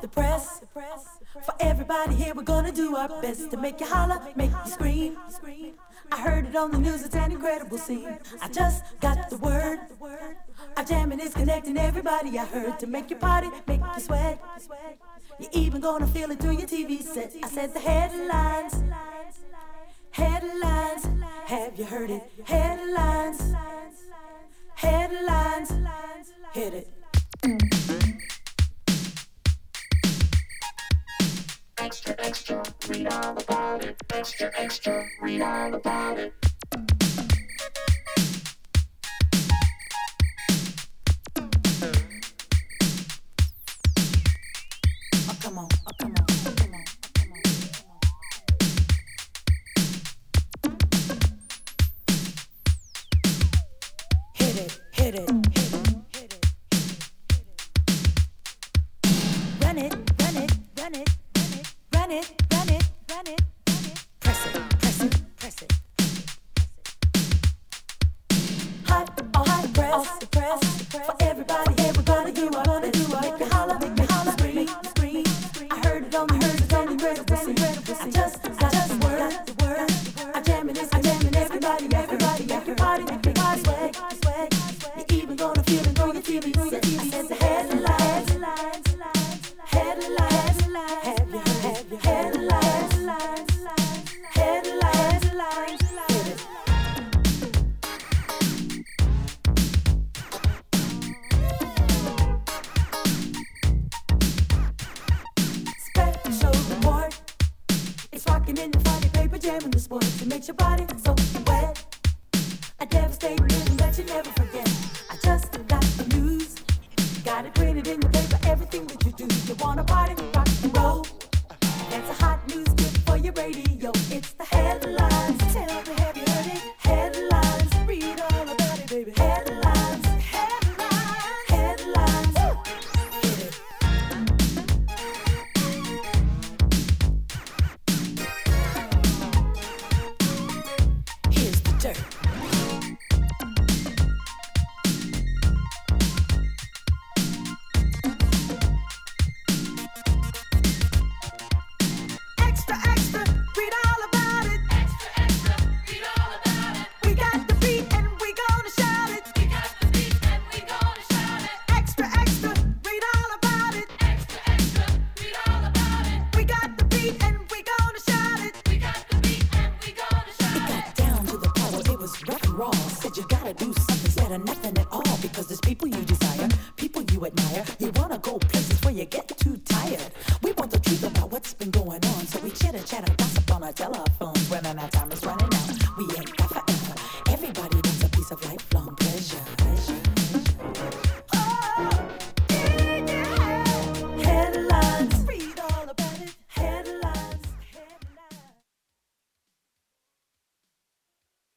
the press. For everybody here, we're gonna do our best to make you holler, make you scream. I heard it on the news, it's an incredible scene. I just got the word. Our jamming is connecting everybody I heard to make you party, make you sweat. You're even gonna feel it through your TV set. I said the headlines, headlines. Have you heard it? Headlines, headlines. Hit it. Extra, extra, read all about it. Extra, extra, read all about it. Oh, come on, oh, come on, oh, come on, oh, come on, come on. Hit it, hit it, hit it, hit it, hit it. Run it, run it, run it. Run it, run it, run it, run it. Press it, press it, press it, press it. Hot, hot press, off the press. For everybody here, we're gonna do our best. Make you holler, scream, scream. I heard it on the incredible scene. I just got the word. I jamming is jamming everybody, everybody, everybody, swag, swag. You're even gonna feel it on your TV set. I said the headlines, headlines. Have you heard? Headlines, headlines, hit it. Special report. It's rocking in the Friday paper, jamming the sports. It makes your body so wet. A devastating rhythm that you never forget. I just got the news. Got it printed in the paper, everything that you do. You wanna party, rock and roll. That's a hot news tip for your radio. It's the headlines. Tell me, have you heard it? Headlines. Read all about it, baby. Headlines. Headlines. Headlines. Hit it. Here's the dirt. You gotta do something better, nothing at all, because there's people you desire, people you admire. You wanna go places where you get too tired. We want the truth about what's been going on, so we chitter chatter, gossip on our telephones. When our time is running out, we ain't got forever. Everybody wants a piece of life.